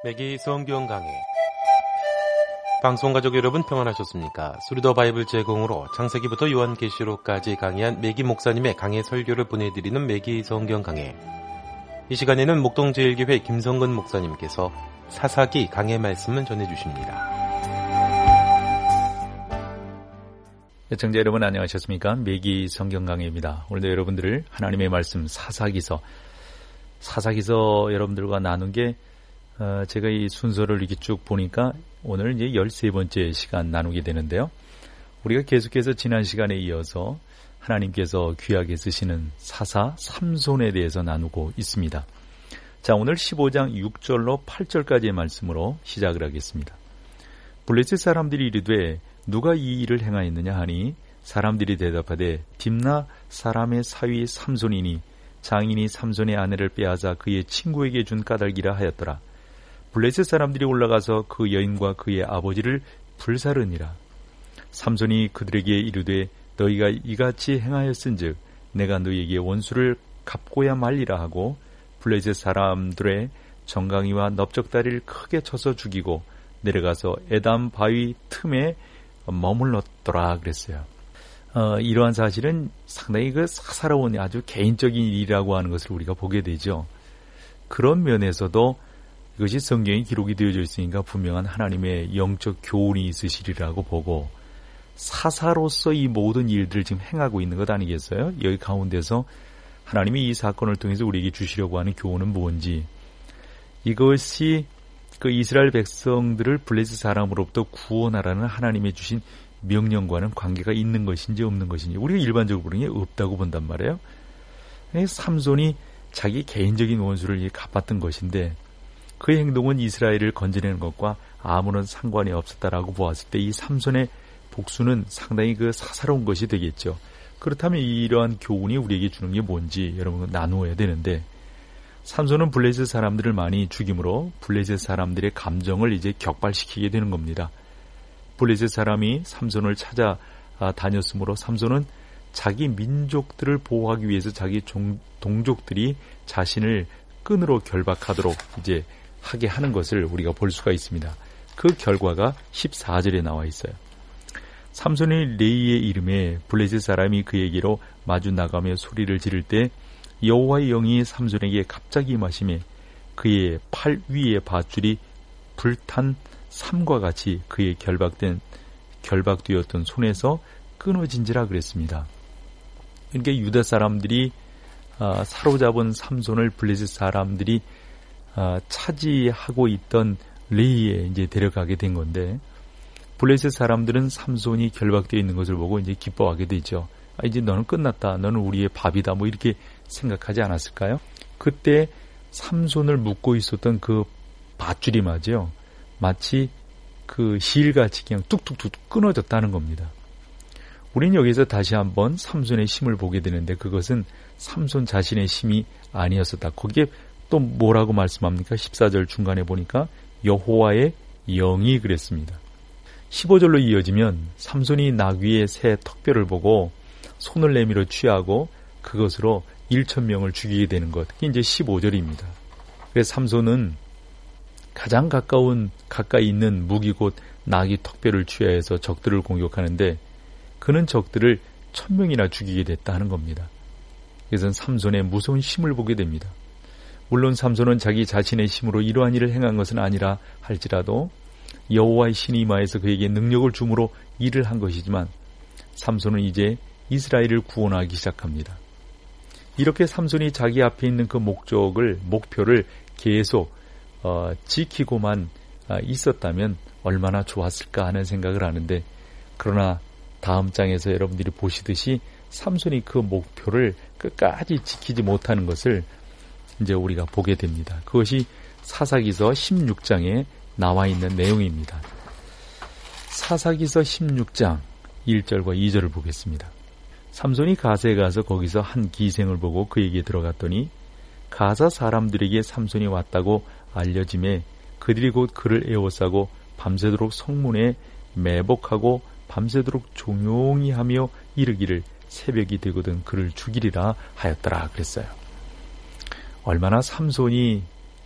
매기 성경 강해. 방송가족 여러분 평안하셨습니까? 수리더 바이블 제공으로 창세기부터 요한계시록까지 강의한 매기 목사님의 강해 설교를 보내드리는 매기 성경 강해. 이 시간에는 목동제일교회 김성근 목사님께서 사사기 강해 말씀을 전해주십니다. 시청자 여러분 안녕하셨습니까? 매기 성경 강해입니다. 오늘도 여러분들을 하나님의 말씀 사사기서 여러분들과 나눈 게 제가 이 순서를 이렇게 쭉 보니까 오늘 이제 13번째 시간 나누게 되는데요. 우리가 계속해서 지난 시간에 이어서 하나님께서 귀하게 쓰시는 사사 삼손에 대해서 나누고 있습니다. 자, 오늘 15장 6절로 8절까지의 말씀으로 시작을 하겠습니다. 블레셋 사람들이 이르되 누가 이 일을 행하였느냐 하니 사람들이 대답하되 딥나 사람의 사위 삼손이니 장인이 삼손의 아내를 빼앗아 그의 친구에게 준 까닭이라 하였더라. 블레셋 사람들이 올라가서 그 여인과 그의 아버지를 불사르니라. 삼손이 그들에게 이르되 너희가 이같이 행하였은즉 내가 너희에게 원수를 갚고야 말리라 하고 블레셋 사람들의 정강이와 넓적다리를 크게 쳐서 죽이고 내려가서 에담 바위 틈에 머물렀더라 그랬어요. 이러한 사실은 상당히 사사로운 아주 개인적인 일이라고 하는 것을 우리가 보게 되죠. 그런 면에서도 이것이 성경에 기록이 되어져 있으니까 분명한 하나님의 영적 교훈이 있으시리라고 보고 사사로서 이 모든 일들을 지금 행하고 있는 것 아니겠어요? 여기 가운데서 하나님이 이 사건을 통해서 우리에게 주시려고 하는 교훈은 뭔지, 이것이 그 이스라엘 백성들을 블레셋 사람으로부터 구원하라는 하나님의 주신 명령과는 관계가 있는 것인지 없는 것인지 우리가 일반적으로 보는 게 없다고 본단 말이에요. 삼손이 자기 개인적인 원수를 갚았던 것인데 그의 행동은 이스라엘을 건져내는 것과 아무런 상관이 없었다라고 보았을 때 이 삼손의 복수는 상당히 사사로운 것이 되겠죠. 그렇다면 이러한 교훈이 우리에게 주는 게 뭔지 여러분 나누어야 되는데, 삼손은 블레셋 사람들을 많이 죽임으로 블레셋 사람들의 감정을 이제 격발시키게 되는 겁니다. 블레셋 사람이 삼손을 찾아 다녔으므로 삼손은 자기 민족들을 보호하기 위해서 자기 동족들이 자신을 끈으로 결박하도록 이제 하게 하는 것을 우리가 볼 수가 있습니다. 그 결과가 14절에 나와 있어요. 삼손의 레이의 이름에 블레셋 사람이 그에게로 마주 나가며 소리를 지를 때 여호와의 영이 삼손에게 갑자기 임하시매 그의 팔 위의 밧줄이 불탄 삼과 같이 그의 결박되었던 손에서 끊어진지라 그랬습니다. 그러니까 유다 사람들이 사로잡은 삼손을 블레셋 사람들이 차지하고 있던 레이에 이제 데려가게 된 건데, 블레셋 사람들은 삼손이 결박되어 있는 것을 보고 이제 기뻐하게 되죠. 이제 너는 끝났다. 너는 우리의 밥이다. 뭐 이렇게 생각하지 않았을까요? 그때 삼손을 묶고 있었던 그 밧줄이 맞아요. 마치 그 실같이 그냥 뚝뚝뚝 끊어졌다는 겁니다. 우리는 여기서 다시 한번 삼손의 힘을 보게 되는데 그것은 삼손 자신의 힘이 아니었었다. 거기에 또 뭐라고 말씀합니까? 14절 중간에 보니까 여호와의 영이 그랬습니다. 15절로 이어지면 삼손이 나귀의 새 턱뼈를 보고 손을 내밀어 취하고 그것으로 1,000명을 죽이게 되는 것. 그게 이제 15절입니다. 그래서 삼손은 가장 가까이 있는 무기 곧 나귀 턱뼈를 취하여서 적들을 공격하는데 그는 적들을 1,000명이나 죽이게 됐다 하는 겁니다. 그래서 삼손의 무서운 힘을 보게 됩니다. 물론 삼손은 자기 자신의 힘으로 이러한 일을 행한 것은 아니라 할지라도 여호와의 신이 임하여서 그에게 능력을 주므로 일을 한 것이지만 삼손은 이제 이스라엘을 구원하기 시작합니다. 이렇게 삼손이 자기 앞에 있는 그 목표를 계속 지키고만 있었다면 얼마나 좋았을까 하는 생각을 하는데, 그러나 다음 장에서 여러분들이 보시듯이 삼손이 그 목표를 끝까지 지키지 못하는 것을 이제 우리가 보게 됩니다. 그것이 사사기서 16장에 나와 있는 내용입니다. 사사기서 16장 1절과 2절을 보겠습니다. 삼손이 가세에 가서 거기서 한 기생을 보고 그에게 들어갔더니 가사 사람들에게 삼손이 왔다고 알려짐에 그들이 곧 그를 에워싸고 밤새도록 성문에 매복하고 밤새도록 종용히 하며 이르기를 새벽이 되거든 그를 죽이리라 하였더라 그랬어요. 얼마나 삼손이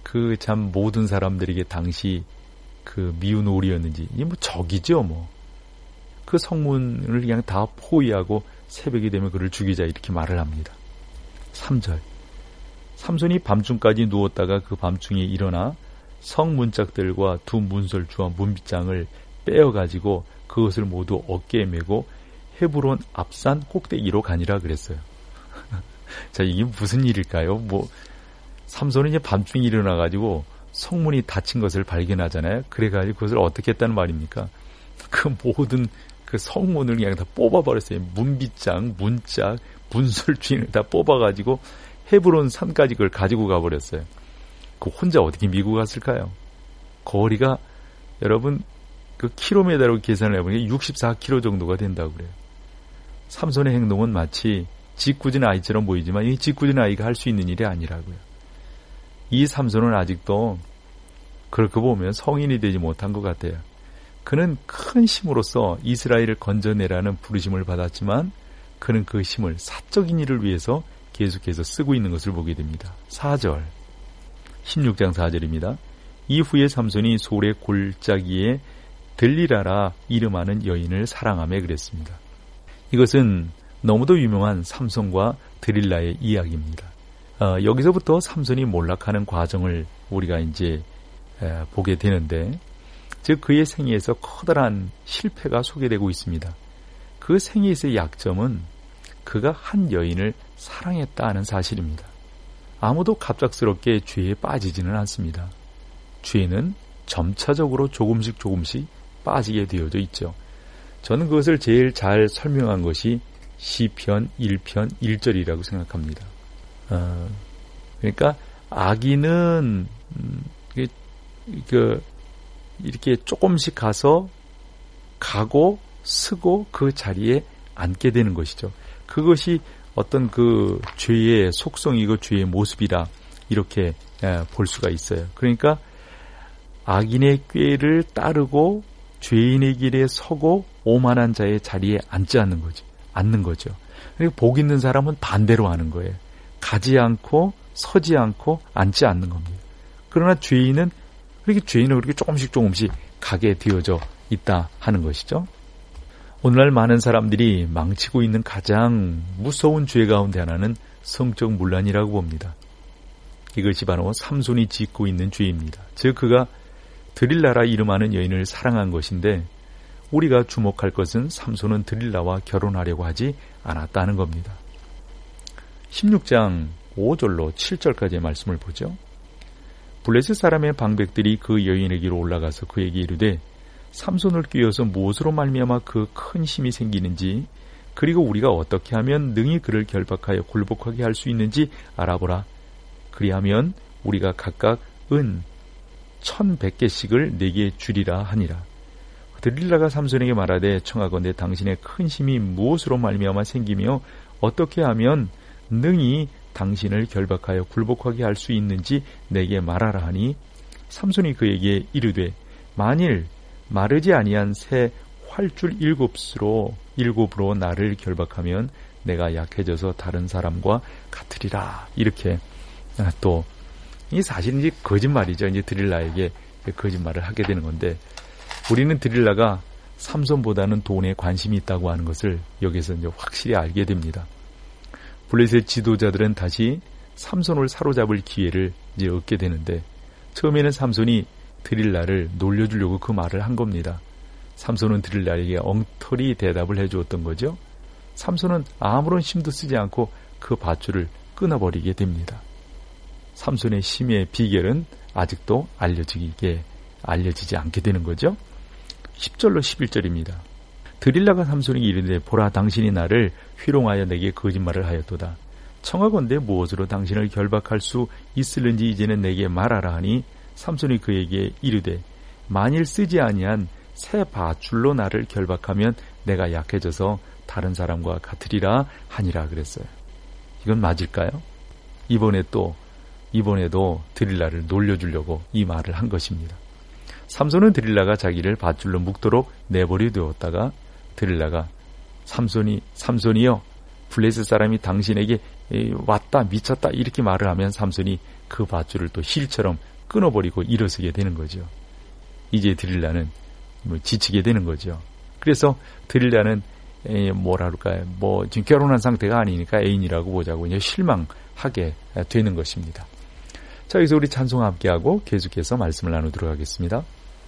그 참 모든 사람들에게 당시 그 미운 오리였는지, 이 뭐 적이죠, 뭐. 그 성문을 그냥 다 포위하고 새벽이 되면 그를 죽이자 이렇게 말을 합니다. 3절. 삼손이 밤중까지 누웠다가 그 밤중에 일어나 성 문짝들과 두 문설주와 문빗장을 빼어가지고 그것을 모두 어깨에 메고 헤브론 앞산 꼭대기로 가니라 그랬어요. 자, 이게 무슨 일일까요? 뭐 삼손이 이제 밤중에 일어나가지고 성문이 닫힌 것을 발견하잖아요. 그래가지고 그것을 어떻게 했다는 말입니까? 그 모든 그 성문을 그냥 다 뽑아버렸어요. 문빗장, 문짝, 문설주를 다 뽑아가지고 헤브론 산까지 그걸 가지고 가버렸어요. 그 혼자 어떻게 미국 갔을까요? 거리가 여러분 그 킬로미터로 계산을 해보니까 64km 정도가 된다고 그래요. 삼손의 행동은 마치 짓궂은 아이처럼 보이지만 이 짓궂은 아이가 할 수 있는 일이 아니라고요. 이 삼손은 아직도 그렇게 보면 성인이 되지 못한 것 같아요. 그는 큰 힘으로써 이스라엘을 건져내라는 부르심을 받았지만 그는 그 힘을 사적인 일을 위해서 계속해서 쓰고 있는 것을 보게 됩니다. 4절, 16장 4절입니다. 이후에 삼손이 소래 골짜기에 들리라라 이름하는 여인을 사랑하며 그랬습니다. 이것은 너무도 유명한 삼손과 드릴라의 이야기입니다. 여기서부터 삼손이 몰락하는 과정을 우리가 이제 보게 되는데, 즉 그의 생애에서 커다란 실패가 소개되고 있습니다. 그 생애에서의 약점은 그가 한 여인을 사랑했다 하는 사실입니다. 아무도 갑작스럽게 죄에 빠지지는 않습니다. 죄는 점차적으로 조금씩 빠지게 되어져 있죠. 저는 그것을 제일 잘 설명한 것이 시편 1편 1절이라고 생각합니다. 그러니까 악인은 이렇게 조금씩 가고 쓰고 그 자리에 앉게 되는 것이죠. 그것이 어떤 그 죄의 속성이고 죄의 모습이라 이렇게 볼 수가 있어요. 그러니까 악인의 꾀를 따르고 죄인의 길에 서고 오만한 자의 자리에 앉는 거죠. 그리고 복 있는 사람은 반대로 하는 거예요. 가지 않고 서지 않고 앉지 않는 겁니다. 그러나 죄인은 그렇게 조금씩 가게 되어져 있다 하는 것이죠. 오늘날 많은 사람들이 망치고 있는 가장 무서운 죄 가운데 하나는 성적 문란이라고 봅니다. 이것이 바로 삼손이 짓고 있는 죄입니다. 즉 그가 드릴라라 이름하는 여인을 사랑한 것인데, 우리가 주목할 것은 삼손은 드릴라와 결혼하려고 하지 않았다는 겁니다. 16장 5절로 7절까지의 말씀을 보죠. 블레셋 사람의 방백들이 그 여인에게로 올라가서 그에게 이르되 삼손을 꾀어서 무엇으로 말미암아 그 큰 힘이 생기는지, 그리고 우리가 어떻게 하면 능히 그를 결박하여 굴복하게 할 수 있는지 알아보라. 그리하면 우리가 각각 은 1,100개씩을 내게 주리라 하니라. 드릴라가 삼손에게 말하되 청하건대 당신의 큰 힘이 무엇으로 말미암아 생기며 어떻게 하면 능히 당신을 결박하여 굴복하게 할 수 있는지 내게 말하라 하니, 삼손이 그에게 이르되 만일 마르지 아니한 새 활줄 7으로 나를 결박하면 내가 약해져서 다른 사람과 같으리라. 이렇게 또 이 사실은 이제 거짓말이죠. 이제 드릴라에게 거짓말을 하게 되는 건데, 우리는 드릴라가 삼손보다는 돈에 관심이 있다고 하는 것을 여기서 이제 확실히 알게 됩니다. 블레셋 지도자들은 다시 삼손을 사로잡을 기회를 이제 얻게 되는데, 처음에는 삼손이 드릴라를 놀려주려고 그 말을 한 겁니다. 삼손은 드릴라에게 엉터리 대답을 해주었던 거죠. 삼손은 아무런 힘도 쓰지 않고 그 밧줄을 끊어버리게 됩니다. 삼손의 힘의 비결은 아직도 알려지지 않게 되는 거죠. 10절로 11절입니다. 드릴라가 삼손에게 이르되 보라, 당신이 나를 희롱하여 내게 거짓말을 하였도다. 청하건대 무엇으로 당신을 결박할 수 있을는지 이제는 내게 말하라 하니, 삼손이 그에게 이르되 만일 쓰지 아니한 새 밧줄로 나를 결박하면 내가 약해져서 다른 사람과 같으리라 하니라 그랬어요. 이건 맞을까요? 이번에도 드릴라를 놀려주려고 이 말을 한 것입니다. 삼손은 드릴라가 자기를 밧줄로 묶도록 내버려 두었다가 드릴라가 삼손이여, 블레셋 사람이 당신에게 왔다 미쳤다 이렇게 말을 하면 삼손이 그 밧줄을 또 실처럼 끊어버리고 일어서게 되는 거죠. 이제 드릴라는 지치게 되는 거죠. 그래서 드릴라는 지금 결혼한 상태가 아니니까 애인이라고 보자고 이제 실망하게 되는 것입니다. 자, 여기서 우리 찬송 함께하고 계속해서 말씀을 나누도록 하겠습니다.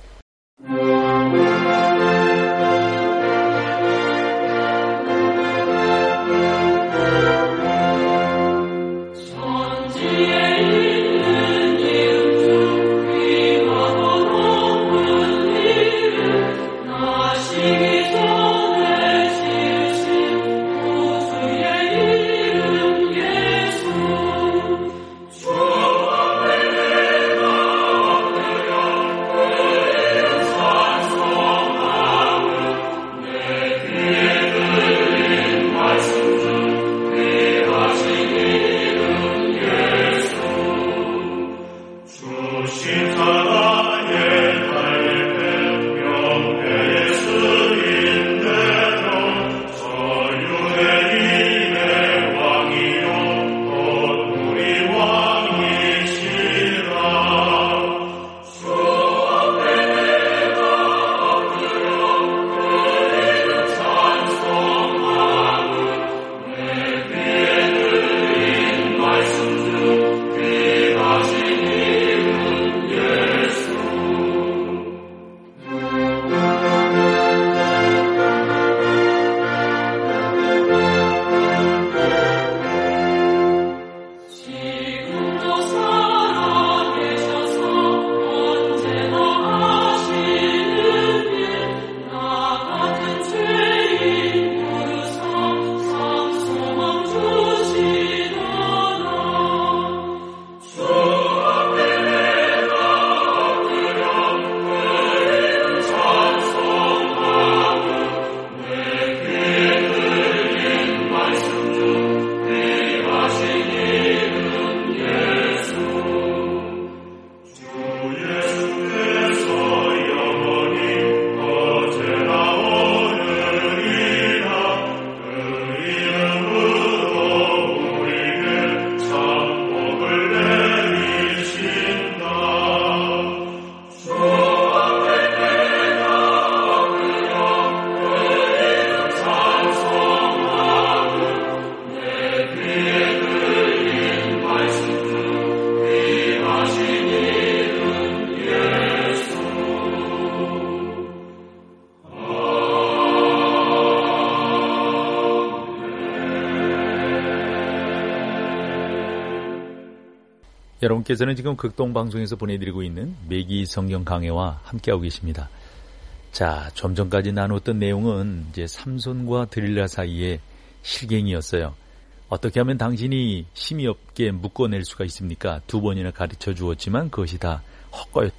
여러분께서는 지금 극동방송에서 보내드리고 있는 매기 성경 강해와 함께하고 계십니다. 자, 좀 전까지 나눴던 내용은 이제 삼손과 드릴라 사이의 실갱이였어요. 어떻게 하면 당신이 힘이 없게 묶어낼 수가 있습니까? 2번이나 가르쳐 주었지만 그것이 다 헛거였.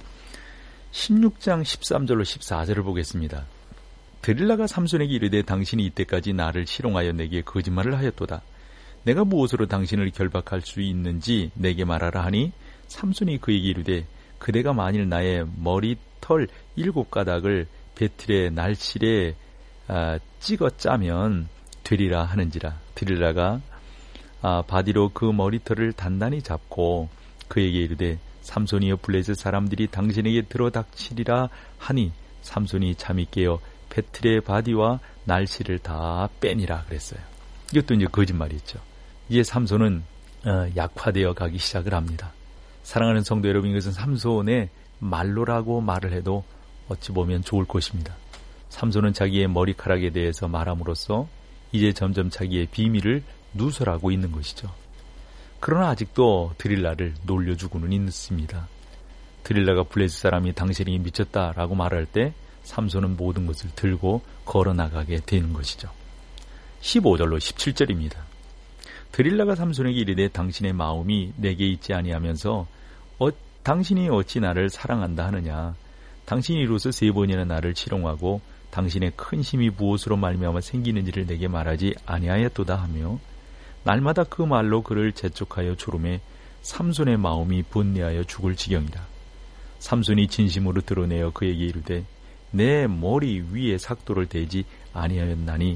16장 13절로 14절을 보겠습니다. 드릴라가 삼손에게 이르되 당신이 이때까지 나를 희롱하여 내게 거짓말을 하였도다. 내가 무엇으로 당신을 결박할 수 있는지 내게 말하라 하니 삼손이 그에게 이르되 그대가 만일 나의 머리털 7가닥을 배틀의 날실에 찍어 짜면 되리라 하는지라. 드릴라가 바디로 그 머리털을 단단히 잡고 그에게 이르되 삼손이여 블레셋 사람들이 당신에게 들어닥치리라 하니 삼손이 잠이 깨어 배틀의 바디와 날실을 다 빼니라 그랬어요. 이것도 이제 거짓말이었죠. 이제 삼손은 약화되어 가기 시작을 합니다. 사랑하는 성도 여러분, 이것은 삼손의 말로라고 말을 해도 어찌 보면 좋을 것입니다. 삼손은 자기의 머리카락에 대해서 말함으로써 이제 점점 자기의 비밀을 누설하고 있는 것이죠. 그러나 아직도 드릴라를 놀려주고는 있습니다. 드릴라가 블레셋 사람이 당신이 미쳤다라고 말할 때 삼손은 모든 것을 들고 걸어나가게 되는 것이죠. 15절로 17절입니다. 드릴라가 삼손에게 이르되 당신의 마음이 내게 있지 아니하면서 당신이 어찌 나를 사랑한다 하느냐. 당신이 이로써 3번이나 나를 희롱하고 당신의 큰 힘이 무엇으로 말미암아 생기는지를 내게 말하지 아니하였도다 하며 날마다 그 말로 그를 재촉하여 조름에 삼손의 마음이 분내하여 죽을 지경이라. 삼손이 진심으로 드러내어 그에게 이르되 내 머리 위에 삭도를 대지 아니하였나니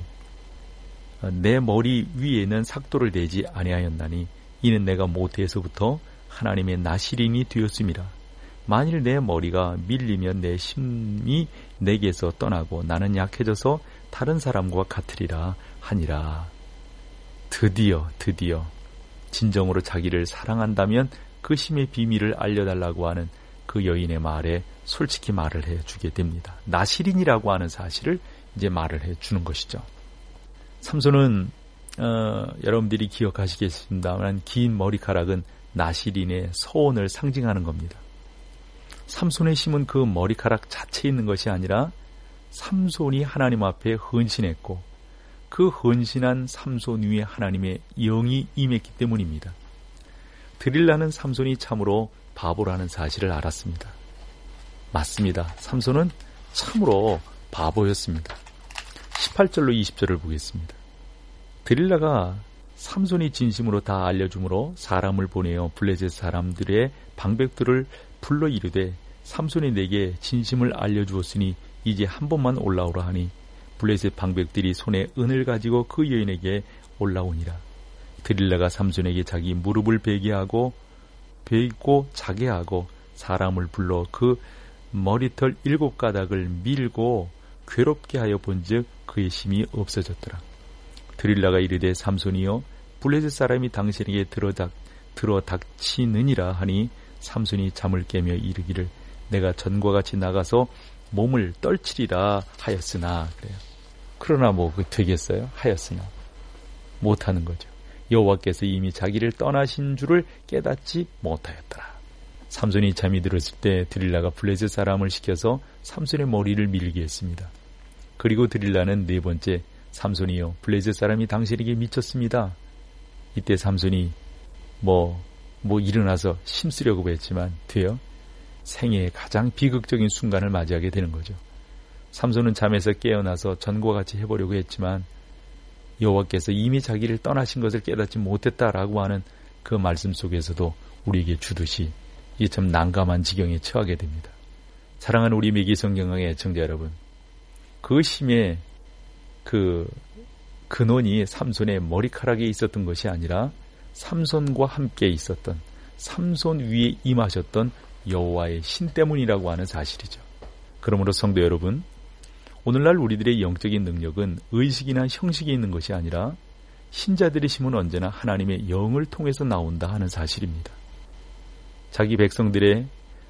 내 머리 위에는 삭도를 대지 아니하였나니 이는 내가 모태에서부터 하나님의 나시린이 되었음이라. 만일 내 머리가 밀리면 내 힘이 내게서 떠나고 나는 약해져서 다른 사람과 같으리라 하니라. 드디어 진정으로 자기를 사랑한다면 그 힘의 비밀을 알려달라고 하는 그 여인의 말에 솔직히 말을 해주게 됩니다. 나실인이라고 하는 사실을 이제 말을 해주는 것이죠. 삼손은 여러분들이 기억하시겠습니다만 긴 머리카락은 나실인의 서원을 상징하는 겁니다. 삼손의 힘은 그 머리카락 자체에 있는 것이 아니라 삼손이 하나님 앞에 헌신했고 그 헌신한 삼손 위에 하나님의 영이 임했기 때문입니다. 드릴라는 삼손이 참으로 바보라는 사실을 알았습니다. 맞습니다. 삼손은 참으로 바보였습니다. 18절로 20절을 보겠습니다. 드릴라가 삼손이 진심으로 다 알려주므로 사람을 보내어 블레셋 사람들의 방백들을 불러 이르되 삼손이 내게 진심을 알려주었으니 이제 한 번만 올라오라 하니 블레셋 방백들이 손에 은을 가지고 그 여인에게 올라오니라. 드릴라가 삼손에게 자기 무릎을 베고 자게 하고 사람을 불러 그 머리털 7가닥을 밀고 괴롭게 하여 본즉 그의 힘이 없어졌더라. 드릴라가 이르되 삼손이여 블레셋 사람이 당신에게 들어 닥치느니라 하니 삼손이 잠을 깨며 이르기를 내가 전과 같이 나가서 몸을 떨치리라 하였으나 그래요. 그러나 되겠어요? 하였으나 못하는 거죠. 여호와께서 이미 자기를 떠나신 줄을 깨닫지 못하였더라. 삼손이 잠이 들었을 때 드릴라가 블레셋 사람을 시켜서 삼손의 머리를 밀게 했습니다. 그리고 드릴라는 네 번째 삼손이여 블레셋 사람이 당신에게 미쳤습니다. 이때 삼손이 일어나서 힘쓰려고 했지만 돼요. 생애의 가장 비극적인 순간을 맞이하게 되는 거죠. 삼손은 잠에서 깨어나서 전과 같이 해보려고 했지만 여호와께서 이미 자기를 떠나신 것을 깨닫지 못했다라고 하는 그 말씀 속에서도 우리에게 주듯이 이게 참 난감한 지경에 처하게 됩니다. 사랑하는 우리 매기성경강의 애청자 여러분, 그 힘의 그 근원이 삼손의 머리카락에 있었던 것이 아니라 삼손과 함께 있었던 삼손 위에 임하셨던 여호와의 신 때문이라고 하는 사실이죠. 그러므로 성도 여러분, 오늘날 우리들의 영적인 능력은 의식이나 형식에 있는 것이 아니라 신자들의 힘은 언제나 하나님의 영을 통해서 나온다 하는 사실입니다. 자기 백성들의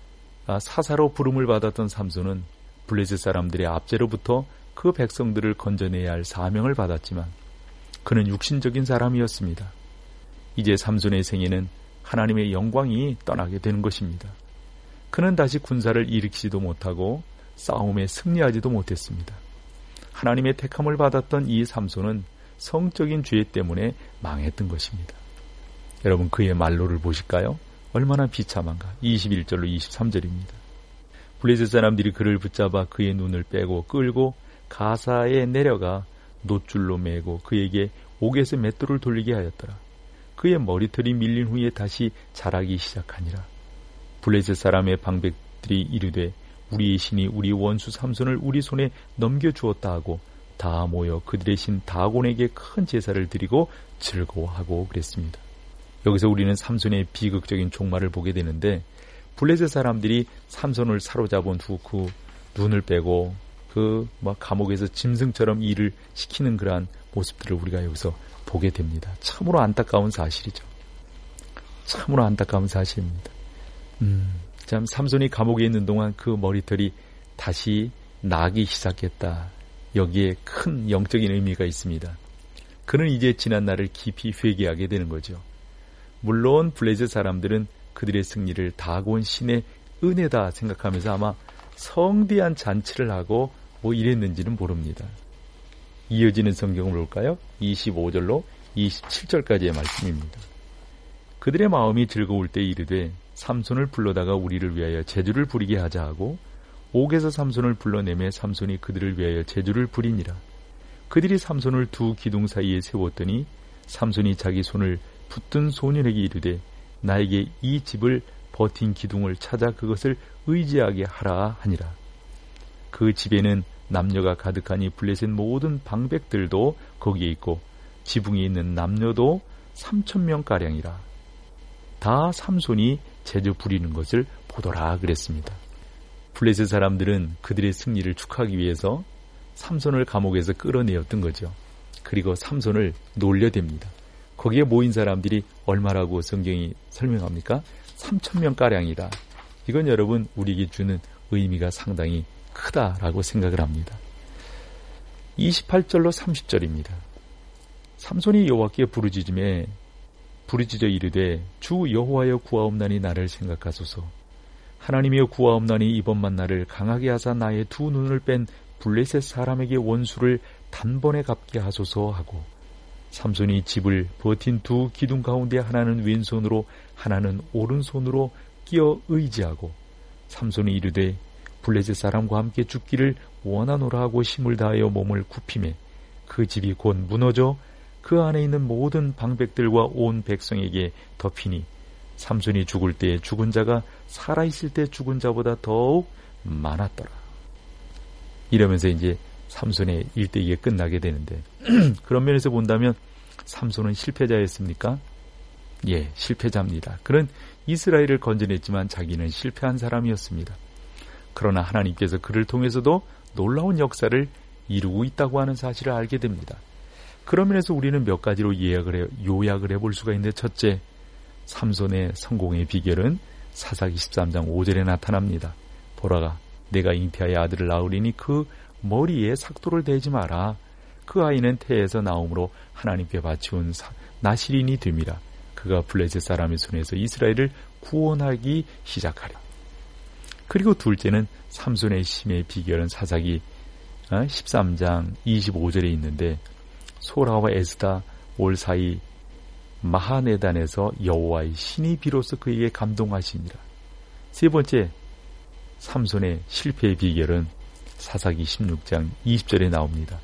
사사로 부름을 받았던 삼손은 블레셋 사람들의 압제로부터 그 백성들을 건져내야 할 사명을 받았지만 그는 육신적인 사람이었습니다. 이제 삼손의 생애는 하나님의 영광이 떠나게 되는 것입니다. 그는 다시 군사를 일으키지도 못하고 싸움에 승리하지도 못했습니다. 하나님의 택함을 받았던 이 삼손은 성적인 죄 때문에 망했던 것입니다. 여러분 그의 말로를 보실까요? 얼마나 비참한가. 21절로 23절입니다. 블레셋 사람들이 그를 붙잡아 그의 눈을 빼고 끌고 가사에 내려가 놋줄로 매고 그에게 옥에서 맷돌을 돌리게 하였더라. 그의 머리털이 밀린 후에 다시 자라기 시작하니라. 블레셋 사람의 방백들이 이르되 우리의 신이 우리 원수 삼손을 우리 손에 넘겨주었다 하고 다 모여 그들의 신 다곤에게 큰 제사를 드리고 즐거워하고 그랬습니다. 여기서 우리는 삼손의 비극적인 종말을 보게 되는데 블레셋 사람들이 삼손을 사로잡은 후 그 눈을 빼고 감옥에서 짐승처럼 일을 시키는 그러한 모습들을 우리가 여기서 보게 됩니다. 참으로 안타까운 사실이죠. 참으로 안타까운 사실입니다. 참 삼손이 감옥에 있는 동안 그 머리털이 다시 나기 시작했다. 여기에 큰 영적인 의미가 있습니다. 그는 이제 지난 날을 깊이 회개하게 되는 거죠. 물론 블레셋 사람들은 그들의 승리를 다곤 신의 은혜다 생각하면서 아마 성대한 잔치를 하고 이랬는지는 모릅니다. 이어지는 성경을 볼까요? 25절로 27절까지의 말씀입니다. 그들의 마음이 즐거울 때 이르되 삼손을 불러다가 우리를 위하여 제주를 부리게 하자 하고 옥에서 삼손을 불러내매 삼손이 그들을 위하여 제주를 부리니라. 그들이 삼손을 두 기둥 사이에 세웠더니 삼손이 자기 손을 붙든 소년에게 이르되 나에게 이 집을 버틴 기둥을 찾아 그것을 의지하게 하라 하니라. 그 집에는 남녀가 가득하니 블레셋 모든 방백들도 거기에 있고 지붕에 있는 남녀도 3,000명가량이라. 다 삼손이 제주 부리는 것을 바꾸더라 그랬습니다. 블레셋 사람들은 그들의 승리를 축하하기 위해서 삼손을 감옥에서 끌어내었던 거죠. 그리고 삼손을 놀려댑니다. 거기에 모인 사람들이 얼마라고 성경이 설명합니까? 3,000명가량이다. 이건 여러분 우리에게 주는 의미가 상당히 크다라고 생각을 합니다. 28절로 30절입니다. 삼손이 여호와께 부르짖어 이르되 주 여호와여 구하옵나니 나를 생각하소서. 하나님이여 구하옵나니 이번만 나를 강하게 하사 나의 두 눈을 뺀 블레셋 사람에게 원수를 단번에 갚게 하소서 하고, 삼손이 집을 버틴 두 기둥 가운데 하나는 왼손으로 하나는 오른손으로 끼어 의지하고, 삼손이 이르되 블레셋 사람과 함께 죽기를 원하노라 하고 힘을 다하여 몸을 굽히매 그 집이 곧 무너져 그 안에 있는 모든 방백들과 온 백성에게 덮이니 삼손이 죽을 때 죽은 자가 살아있을 때 죽은 자보다 더욱 많았더라. 이러면서 이제 삼손의 일대기가 끝나게 되는데 그런 면에서 본다면 삼손은 실패자였습니까? 예, 실패자입니다. 그는 이스라엘을 건져냈지만 자기는 실패한 사람이었습니다. 그러나 하나님께서 그를 통해서도 놀라운 역사를 이루고 있다고 하는 사실을 알게 됩니다. 그런 면에서 우리는 몇 가지로 요약을 해볼 수가 있는데, 첫째, 삼손의 성공의 비결은 사사기 13장 5절에 나타납니다. 보라가 내가 잉태하여 아들을 낳으리니 그 머리에 삭도를 대지 마라. 그 아이는 태에서 나옴으로 하나님께 바치온 나실인이 됨이라. 그가 블레셋 사람의 손에서 이스라엘을 구원하기 시작하리라. 그리고 둘째는 삼손의 힘의 비결은 사사기 13장 25절에 있는데, 소라와 에스다 올 사이 마하네단에서 여호와의 신이 비로소 그에게 감동하시니라. 세 번째, 삼손의 실패의 비결은 사사기 16장 20절에 나옵니다.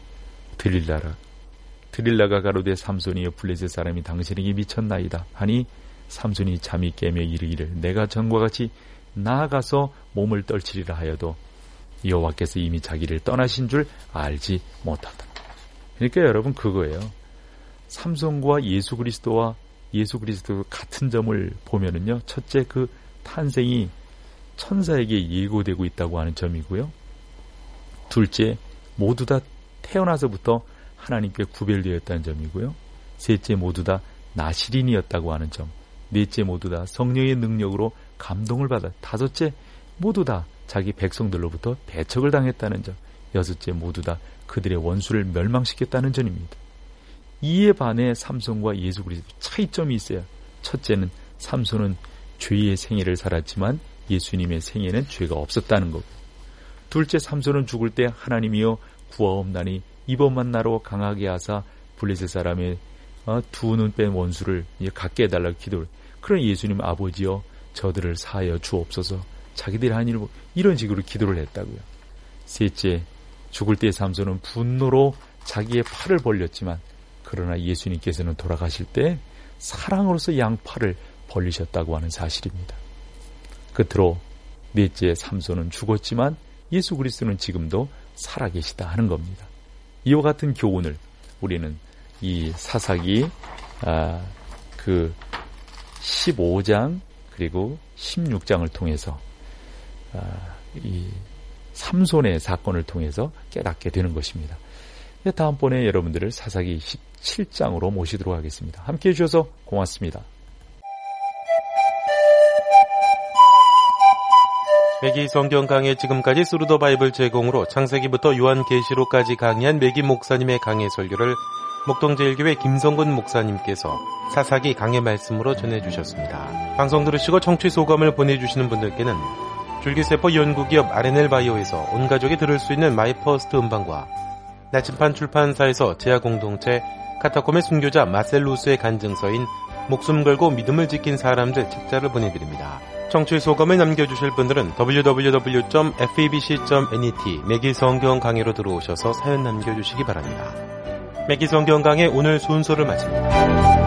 드릴라가 가로되 삼손이여 블레셋 사람이 당신에게 미쳤나이다 하니 삼손이 잠이 깨며 이르기를 내가 전과 같이 나아가서 몸을 떨치리라 하여도 여호와께서 이미 자기를 떠나신 줄 알지 못하다. 그러니까 여러분 그거예요. 삼손과 예수 그리스도 같은 점을 보면은요, 첫째, 그 탄생이 천사에게 예고되고 있다고 하는 점이고요. 둘째, 모두 다 태어나서부터 하나님께 구별되었다는 점이고요. 셋째, 모두 다 나실인이었다고 하는 점. 넷째, 모두 다 성령의 능력으로 감동을 받아. 다섯째, 모두 다 자기 백성들로부터 배척을 당했다는 점. 여섯째, 모두 다 그들의 원수를 멸망시켰다는 점입니다. 이에 반해 삼손과 예수 그리스도 차이점이 있어요. 첫째는 삼손은 죄의 생애를 살았지만 예수님의 생애는 죄가 없었다는 거고, 둘째, 삼손은 죽을 때 하나님이여 구하옵나니 이번만 나로 강하게 하사 블레셋 사람의 두 눈 뺀 원수를 갖게 해달라고 기도를. 그런 예수님 아버지여 저들을 사하여 주옵소서. 자기들이 한 일을 이런 식으로 기도를 했다고요. 셋째, 죽을 때 삼손은 분노로 자기의 팔을 벌렸지만, 그러나 예수님께서는 돌아가실 때 사랑으로서 양팔을 벌리셨다고 하는 사실입니다. 끝으로 넷째, 삼손은 죽었지만 예수 그리스도는 지금도 살아계시다 하는 겁니다. 이와 같은 교훈을 우리는 이 사사기 15장 그리고 16장을 통해서 이 삼손의 사건을 통해서 깨닫게 되는 것입니다. 다음번에 여러분들을 사사기 17장으로 모시도록 하겠습니다. 함께해 주셔서 고맙습니다. 매기 성경 강해 지금까지 스루더 바이블 제공으로 창세기부터 요한계시록까지 강의한 매기 목사님의 강해 설교를 목동제일교회 김성근 목사님께서 사사기 강해 말씀으로 전해주셨습니다. 방송 들으시고 청취 소감을 보내주시는 분들께는 줄기세포 연구기업 RNL바이오에서 온 가족이 들을 수 있는 마이퍼스트 음반과 나침판 출판사에서 제야공동체 카타콤의 순교자 마셀루스의 간증서인 목숨 걸고 믿음을 지킨 사람들 책자를 보내드립니다. 청취 소감을 남겨주실 분들은 www.febc.net 매기 성경 강해로 들어오셔서 사연 남겨주시기 바랍니다. 매기 성경 강해 오늘 순서를 마칩니다.